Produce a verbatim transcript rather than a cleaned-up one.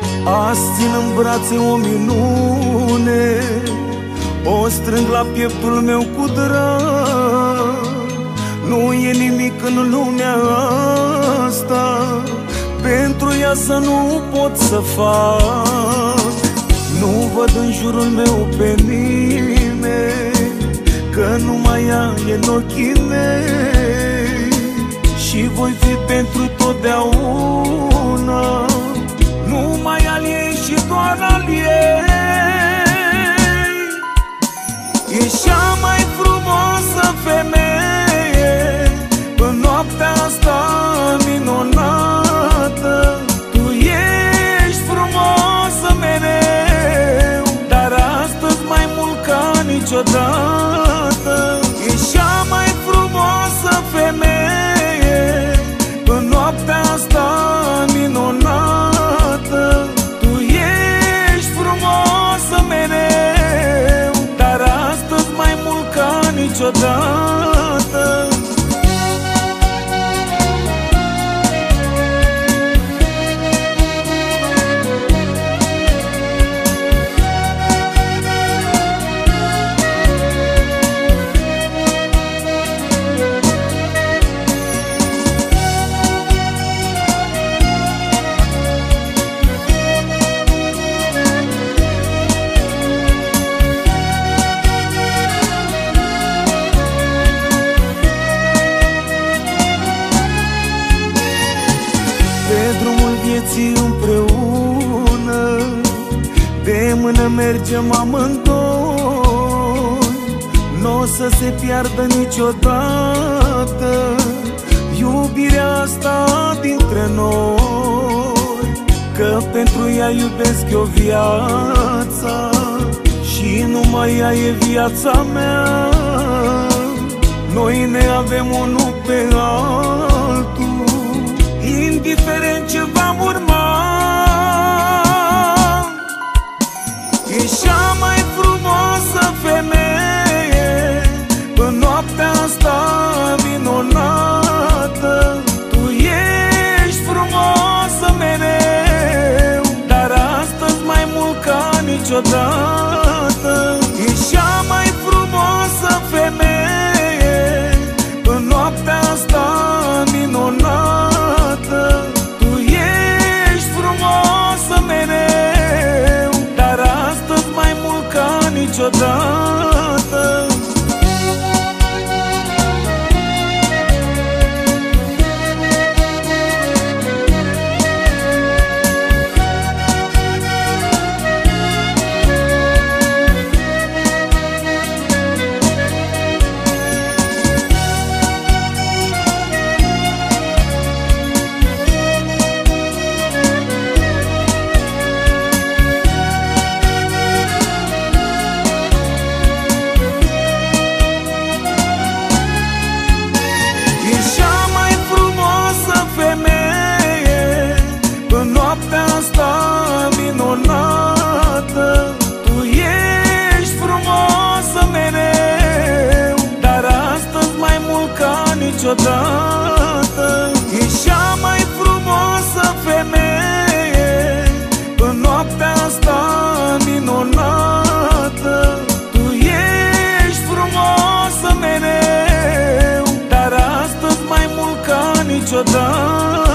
Azi țin în brațe o minune, o strâng la pieptul meu cu drag. Nu e nimic în lumea asta pentru ea să nu pot să fac. Nu văd în jurul meu pe nimeni, că numai ea e în ochii mei. Și voi fi pentru totdeauna numai al ei și doar al ei. E cea mai frumoasă femeie în noaptea asta minunată. Tu ești frumoasă mereu, dar astăzi mai mult ca niciodată. E cea mai frumoasă femeie în noaptea asta minunată. Tu ești frumoasă mereu, dar astăzi mai mult ca niciodată. Pe drumul vieții împreună, de mână mergem amândoi. N-o să se piardă niciodată iubirea asta dintre noi, că pentru ea iubesc eu viața și numai ea e viața mea. Noi ne avem unul pe altul, indiferent ce va urma. E cea mai frumoasă femeie în noaptea asta minunată. Tu ești frumoasă mereu, dar astăzi mai mult ca niciodată. E cea mai frumoasă femeie în noaptea asta minunată. Tu ești frumoasă mereu, dar astăzi mai mult ca niciodată. În noaptea asta minunată, tu ești frumoasă mereu, dar astăzi mai mult ca niciodată. E cea mai frumoasă femeie în noaptea asta minunată. Tu ești frumoasă mereu, dar astăzi mai mult ca niciodată.